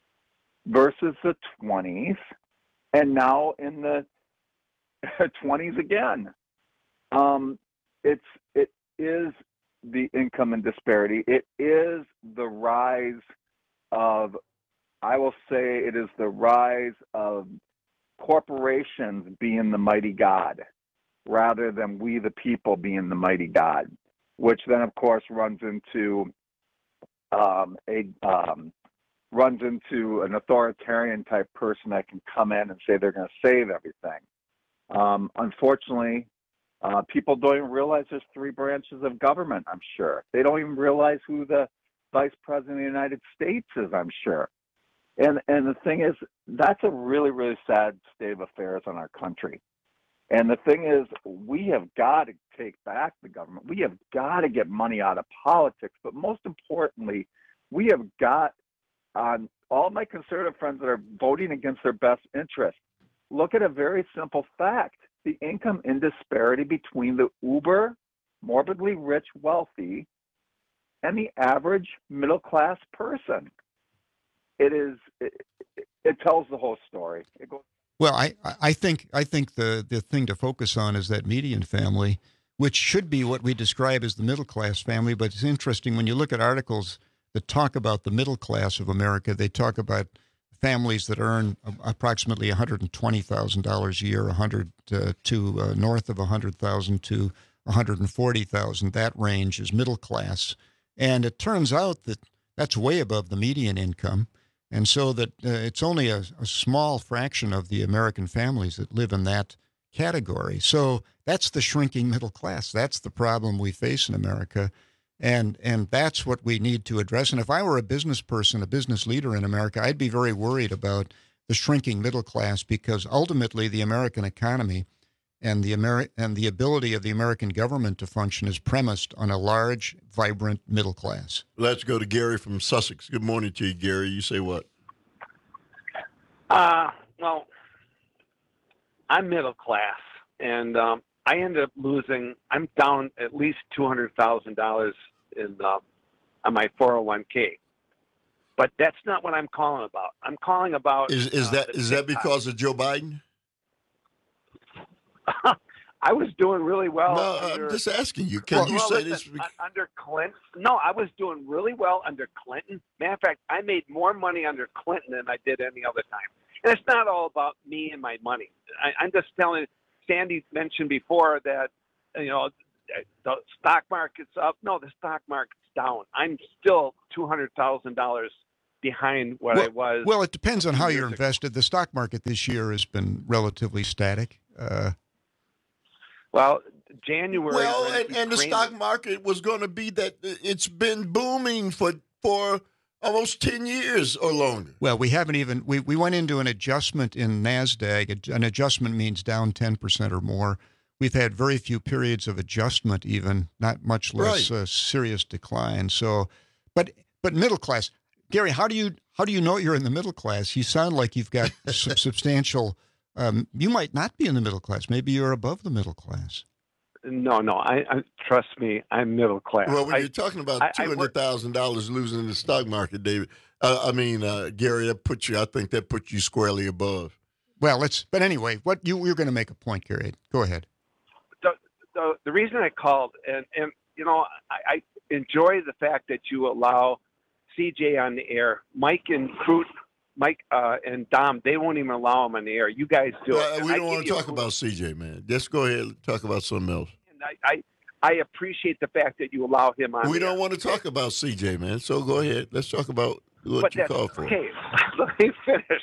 versus the twenties, and now in the twenties again. Um, it's it is the income and disparity. It is the rise of, I will say it is the rise of corporations being the mighty God rather than we the people being the mighty God, which then of course runs into um, a um, runs into an authoritarian type person that can come in and say they're going to save everything. Um, unfortunately, uh, people don't even realize there's three branches of government, I'm sure. They don't even realize who the Vice President of the United States is, I'm sure. And and the thing is, that's a really, really sad state of affairs in our country. And the thing is, we have got to take back the government. We have got to get money out of politics. But most importantly, we have got, on all my conservative friends that are voting against their best interest, look at a very simple fact. The income in disparity between the uber, morbidly rich, wealthy, and the average middle-class person. It is. It, it tells the whole story. It goes. Well, I, I think I think the, the thing to focus on is that median family, which should be what we describe as the middle class family. But it's interesting when you look at articles that talk about the middle class of America, they talk about families that earn approximately one hundred twenty thousand dollars a year, one hundred uh, to uh, north of one hundred thousand to one hundred forty thousand. That range is middle class. And it turns out that that's way above the median income. And so that uh, it's only a, a small fraction of the American families that live in that category. So that's the shrinking middle class. That's the problem we face in America. And and that's what we need to address. And if I were a business person, a business leader in America, I'd be very worried about the shrinking middle class, because ultimately the American economy and the Ameri- and the ability of the American government to function is premised on a large, vibrant middle class. Let's go to Gary from Sussex. Good morning to you, Gary. You say what? Uh, well, I'm middle class, and um, I end up losing. I'm down at least two hundred thousand dollars in uh, on my four oh one k. But that's not what I'm calling about. I'm calling about. Is is uh, that is that because of Joe Biden? I was doing really well. No, under, I'm just asking you. Can well, you well, say listen, this? under Clinton? No, I was doing really well under Clinton. Matter of fact, I made more money under Clinton than I did any other time. And it's not all about me and my money. I, I'm just telling. Sandy mentioned before that you know, the stock market's up. No, the stock market's down. I'm still two hundred thousand dollars behind what well, I was. Well, it depends on how you're ago. invested. The stock market this year has been relatively static. Uh, well, January. Well, and, and the stock market was going to be that it's been booming for for almost ten years or longer. Well, we haven't even we, we went into an adjustment in NASDAQ. An adjustment means down ten percent or more. We've had very few periods of adjustment, even not much less right. uh, serious decline. So, but but middle class, Gary, how do you how do you know you're in the middle class? You sound like you've got some substantial. Um, you might not be in the middle class. Maybe you're above the middle class. No, no. I, I trust me. I'm middle class. Well, when I, you're talking about I, two hundred thousand dollars losing in the stock market, David, uh, I mean, uh, Gary, that puts you. I think that puts you squarely above. Well, it's. But anyway, what you you're going to make a point, Gary. Go ahead. The, the, the reason I called, and, and you know, I, I enjoy the fact that you allow C J on the air. Mike and Crute, Mike uh, and Dom, they won't even allow him on the air. You guys do Uh, it. we I don't want to talk about C J, man. Just go ahead and talk about something else. And I, I, I appreciate the fact that you allow him on We the don't air. want to talk about C J, man. So go ahead. Let's talk about what But you that's- called for. Okay, let me finish.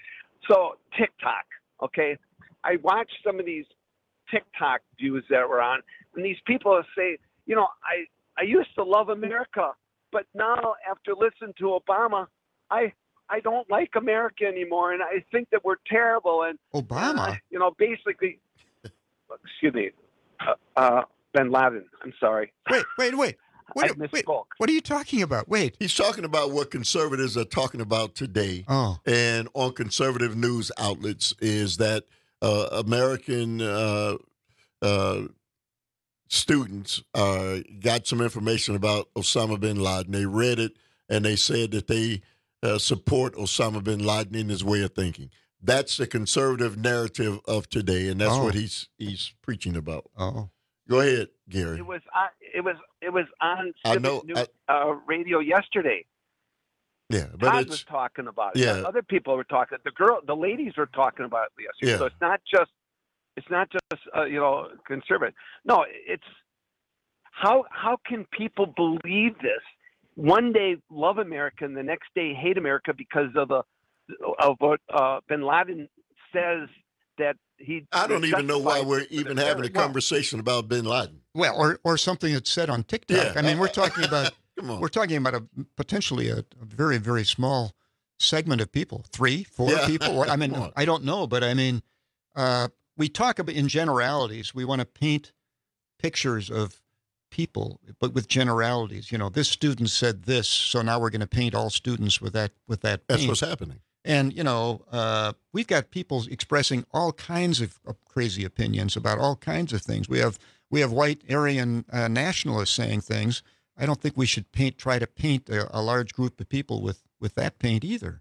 So TikTok, okay? I watched some of these TikTok views that were on, and these people say, you know, I, I used to love America, but now after listening to Obama, I I don't like America anymore, and I think that we're terrible. And Obama, uh, you know, basically, excuse me, uh, uh, Bin Laden. I'm sorry. Wait, wait, wait. What, I wait, misspoke. what are you talking about? Wait. He's talking about what conservatives are talking about today. Oh. And on conservative news outlets is that uh, American uh, uh, students uh, got some information about Osama bin Laden. They read it, and they said that they uh, support Osama bin Laden in his way of thinking. That's the conservative narrative of today, and that's Oh. what he's he's preaching about. Oh. Go ahead, Gary. It was on. It was. It was on I Civic know, News, uh, radio yesterday. Yeah, but Todd it's was talking about it. yeah. Other people were talking. The girl, the ladies were talking about it yesterday. Yeah. So it's not just. It's not just uh, you know conservative. No, it's how how can people believe this? One day love America and the next day hate America because of the of what uh, Bin Laden says that he. I don't even know why justified we're for even the having a terror. conversation about bin Laden. Well, or or something that's said on TikTok. Yeah. I mean, we're talking about Come on. we're talking about a potentially a, a very very small segment of people, three, four Yeah. people. I mean, Come on. I don't know, but I mean, uh, we talk about in generalities. We want to paint pictures of people, but with generalities. You know, this student said this, so now we're going to paint all students with that with that. That's paint. what's happening. And, you know, uh, we've got people expressing all kinds of, of crazy opinions about all kinds of things. We have we have white Aryan uh, nationalists saying things. I don't think we should paint try to paint a, a large group of people with, with that paint either.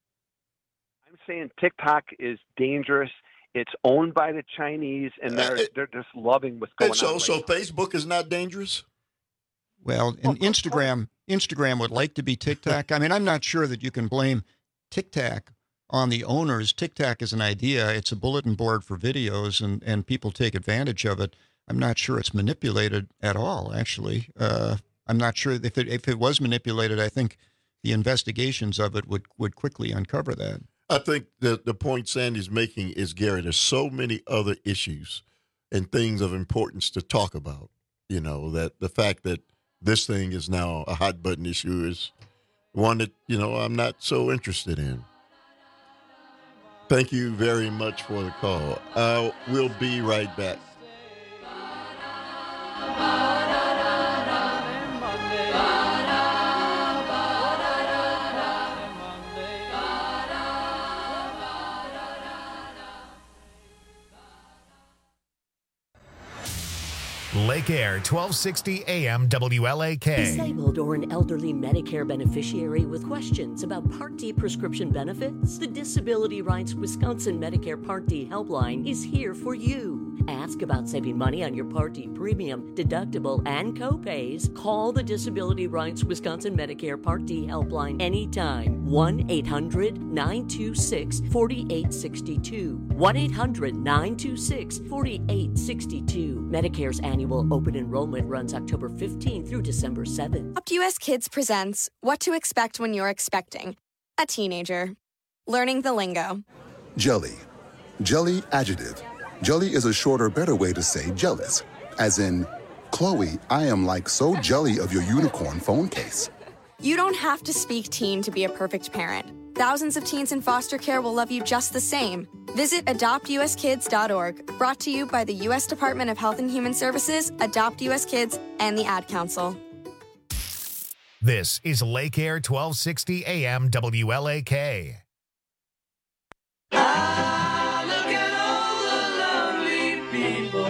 I'm saying TikTok is dangerous. It's owned by the Chinese, and they're Uh, they're just loving what's going And so, on. so right now. Facebook is not dangerous. Well, and Instagram Instagram would like to be TikTok. I mean, I'm not sure that you can blame TikTok on the owners. TikTok is an idea. It's a bulletin board for videos, and, and people take advantage of it. I'm not sure it's manipulated at all, actually. Uh, I'm not sure if it, if it was manipulated, I think the investigations of it would, would quickly uncover that. I think the the point Sandy's making is, Gary, there's so many other issues and things of importance to talk about, you know, that the fact that this thing is now a hot button issue is one that, you know, I'm not so interested in. Thank you very much for the call. Uh, we'll be right back. Lake Air, twelve sixty A M W L A K. Disabled or an elderly Medicare beneficiary with questions about Part D prescription benefits? The Disability Rights Wisconsin Medicare Part D helpline is here for you. Ask about saving money on your Part D premium, deductible, and copays. Call the Disability Rights Wisconsin Medicare Part D helpline anytime. one eight hundred nine two six four eight six two. one eight hundred nine two six four eight six two. Medicare's annual open enrollment runs October fifteenth through December seventh. Adopt U S Kids presents What to Expect When You're Expecting a Teenager. Learning the lingo. Jelly. Jelly adjective. Jelly is a shorter, better way to say jealous. As in, Chloe, I am like so jelly of your unicorn phone case. You don't have to speak teen to be a perfect parent. Thousands of teens in foster care will love you just the same. Visit adopt u s kids dot org. Brought to you by the U S Department of Health and Human Services, Adopt U S Kids, and the Ad Council. This is Lake Air twelve sixty A M W L A K. Ah, look at all the lonely people.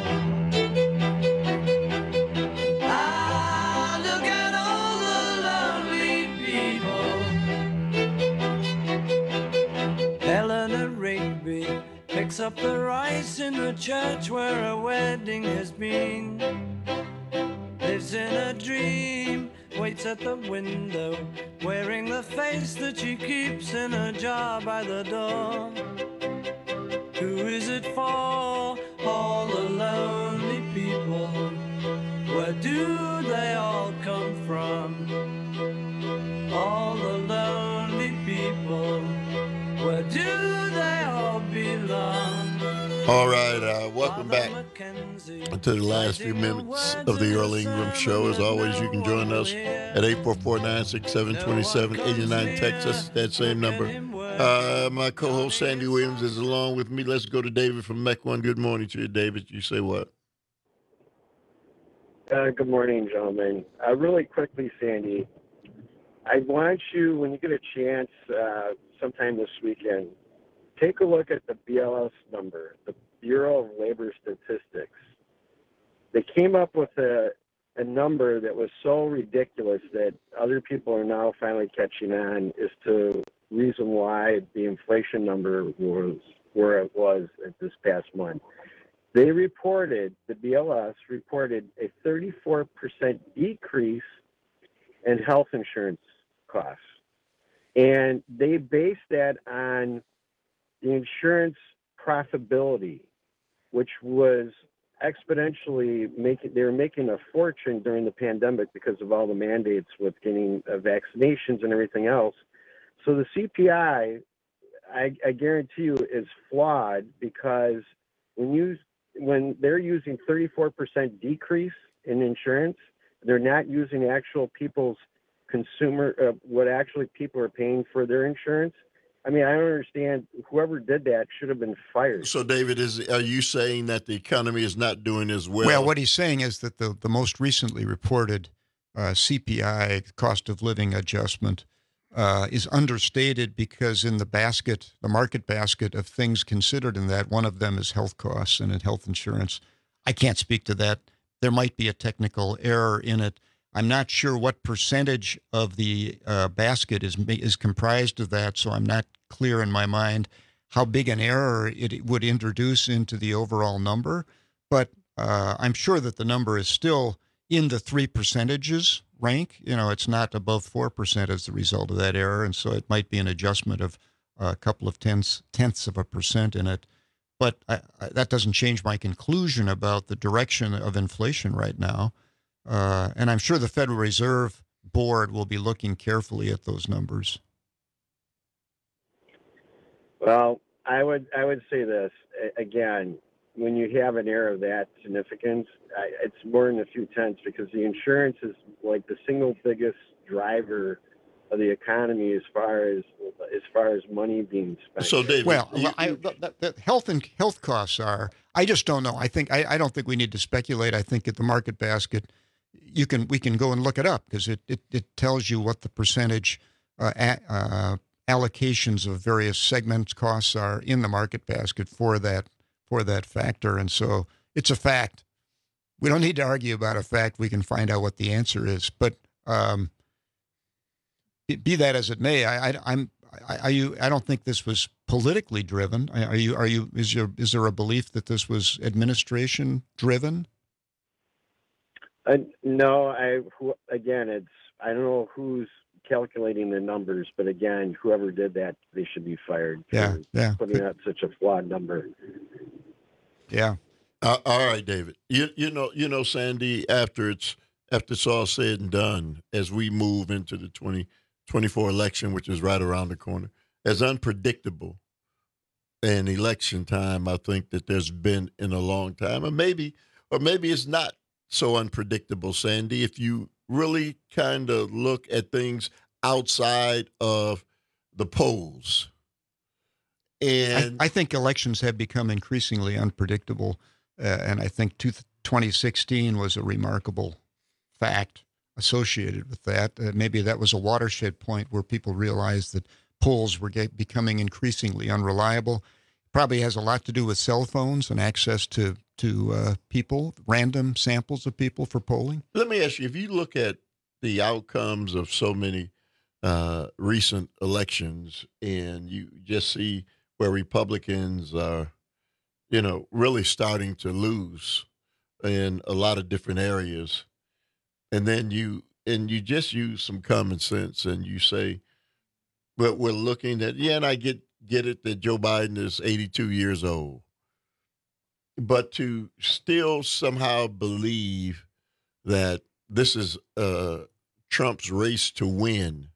Ah, look at all the lonely people. Eleanor Rigby picks up the rice in the church where a wedding has been. Lives in a dream, waits at the window, wearing the face that she keeps in a jar by the door. Who is it for? All the lonely people. Where do they all come from? All the lonely people. Where do they all belong? All right, uh, welcome back to the last few minutes of the Earl Ingram Show. As always, you can join us at eight four four, nine six seven, two seven eight nine. Text us that same number. Uh, my co-host Sandy Williams is along with me. Let's go to David from Mech One. Good morning to you, David. You say what? Uh, good morning, gentlemen. Uh, really quickly, Sandy, I want you, when you get a chance uh, sometime this weekend, take a look at the B L S number, the Bureau of Labor Statistics. They came up with a, a number that was so ridiculous that other people are now finally catching on as to reason why the inflation number was where it was at this past month. They reported, the B L S reported a thirty-four percent decrease in health insurance costs. And they based that on the insurance profitability, which was exponentially making, they were making a fortune during the pandemic because of all the mandates with getting uh, vaccinations and everything else. So the C P I, I, I guarantee you, is flawed because when you when they're using thirty-four percent decrease in insurance, they're not using actual people's consumer, uh, what actually people are paying for their insurance. I mean, I don't understand. Whoever did that should have been fired. So, David, is are you saying that the economy is not doing as well? Well, what he's saying is that the, the most recently reported uh, C P I, cost of living adjustment, uh, is understated because in the basket, the market basket of things considered in that, one of them is health costs and in health insurance. I can't speak to that. There might be a technical error in it. I'm not sure what percentage of the uh, basket is is comprised of that, so I'm not clear in my mind how big an error it would introduce into the overall number. But uh, I'm sure that the number is still in the three percentages rank. You know, it's not above four percent as the result of that error, and so it might be an adjustment of a couple of tenths, tenths of a percent in it. But I, I, that doesn't change my conclusion about the direction of inflation right now. Uh, and I'm sure the Federal Reserve Board will be looking carefully at those numbers. Well, I would I would say this again: when you have an error of that significance, I, it's more than a few tenths because the insurance is like the single biggest driver of the economy as far as as far as money being spent. So, David, well, you, I, the, the health and health costs are. I just don't know. I think I, I don't think we need to speculate. I think at the market basket, you can we can go and look it up because it, it, it tells you what the percentage uh, a, uh, allocations of various segments costs are in the market basket for that for that factor, and so it's a fact. We don't need to argue about a fact. We can find out what the answer is. But um, be that as it may, I, I, I'm are you? I don't think this was politically driven. Are you? Are you? Is your? Is there a belief that this was administration driven? Uh, no, I again, it's I don't know who's calculating the numbers, but again, whoever did that, they should be fired for yeah, yeah. putting out such a flawed number. Yeah. Uh, all right, David. You you know you know Sandy. After it's after it's all said and done, as we move into the twenty twenty-four election, which is right around the corner, as unpredictable an election time, I think that there's been in a long time, or maybe or maybe it's not so unpredictable, Sandy. If you really kind of look at things outside of the polls. And I, I think elections have become increasingly unpredictable, uh, and I think two, twenty sixteen was a remarkable fact associated with that. Uh, maybe that was a watershed point where people realized that polls were get, becoming increasingly unreliable. Probably has a lot to do with cell phones and access to to uh, people, random samples of people for polling. Let me ask you, if you look at the outcomes of so many uh, recent elections and you just see where Republicans are, you know, really starting to lose in a lot of different areas, and then you and you just use some common sense and you say, but we're looking at, yeah, and I get get it that Joe Biden is eighty-two years old. But to still somehow believe that this is uh, Trump's race to win,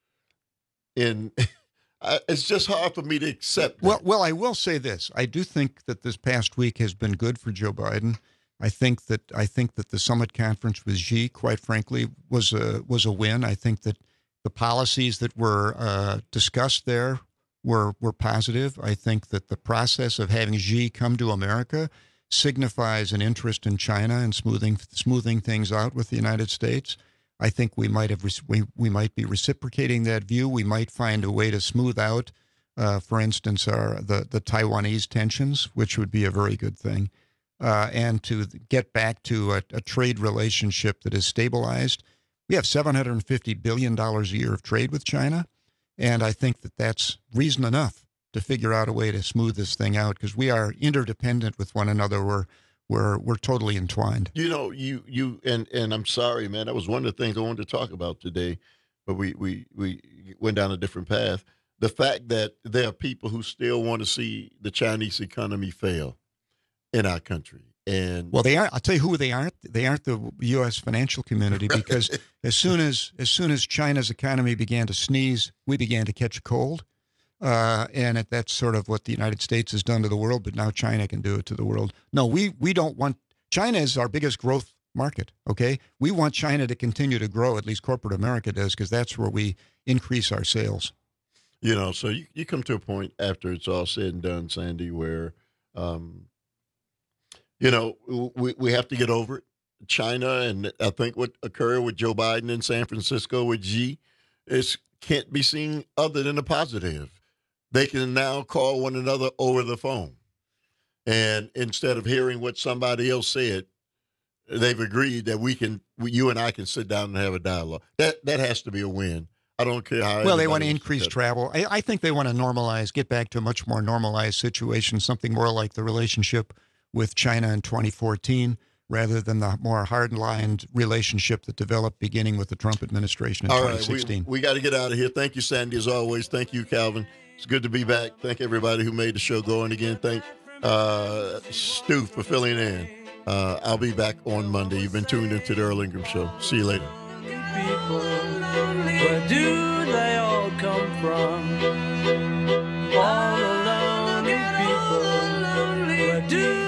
and it's just hard for me to accept that. Well, well, I will say this: I do think that this past week has been good for Joe Biden. I think that I think that the summit conference with Xi, quite frankly, was a was a win. I think that the policies that were uh, discussed there were were positive. I think that the process of having Xi come to America signifies an interest in China and smoothing smoothing things out with the United States. I think we might have we we might be reciprocating that view. We might find a way to smooth out, uh, for instance, our the the Taiwanese tensions, which would be a very good thing, uh, and to get back to a, a trade relationship that is stabilized. We have seven hundred fifty billion dollars a year of trade with China. And I think that that's reason enough to figure out a way to smooth this thing out, because we are interdependent with one another. We're we're we're totally entwined. You know, you you and and I'm sorry, man. That was one of the things I wanted to talk about today, but we we we went down a different path. The fact that there are people who still want to see the Chinese economy fail in our country. And well, they are. I'll tell you who they aren't. They aren't the U S financial community, because as soon as as soon as China's economy began to sneeze, we began to catch a cold, uh, and it, that's sort of what the United States has done to the world. But now China can do it to the world. No, we we don't want. China is our biggest growth market. Okay, we want China to continue to grow. At least corporate America does, because that's where we increase our sales. You know, so you, you come to a point after it's all said and done, Sandy, where. Um, You know, we we have to get over it. China, and I think what occurred with Joe Biden in San Francisco with Xi is can't be seen other than a positive. They can now call one another over the phone. And instead of hearing what somebody else said, they've agreed that we can, you and I can sit down and have a dialogue. That that has to be a win. I don't care how. Well, they want to increase travel. I, I think they want to normalize, get back to a much more normalized situation, something more like the relationship with China in twenty fourteen, rather than the more hard-lined relationship that developed beginning with the Trump administration in All twenty sixteen. Right, we, we got to get out of here. Thank you, Sandy, as always. Thank you, Calvin. It's good to be back. Thank everybody who made the show going again. Thank uh, Stu for filling in. Uh, I'll be back on Monday. You've been tuned into the Earl Ingram Show. See you later. People, where do they all come from? All alone people, where do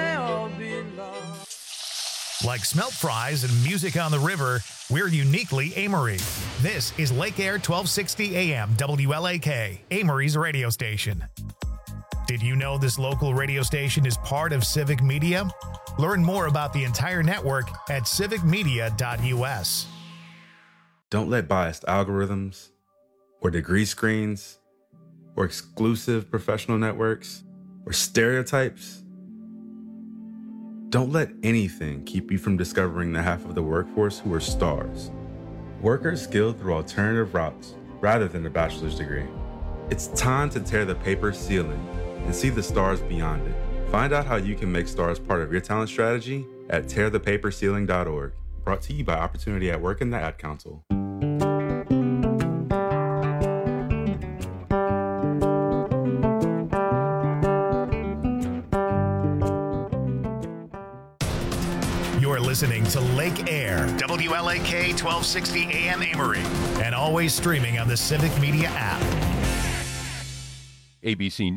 like smelt fries and music on the river, we're uniquely Amory. This is Lake Air twelve sixty A M W L A K, Amory's radio station. Did you know this local radio station is part of Civic Media? Learn more about the entire network at civic media dot U S. Don't let biased algorithms or degree screens or exclusive professional networks or stereotypes. Don't let anything keep you from discovering the half of the workforce who are stars. Workers skilled through alternative routes rather than a bachelor's degree. It's time to tear the paper ceiling and see the stars beyond it. Find out how you can make stars part of your talent strategy at tear the paper ceiling dot org. Brought to you by Opportunity at Work and the Ad Council. You're listening to Lake Air, W L A K twelve sixty A M Amory, and always streaming on the Civic Media app. A B C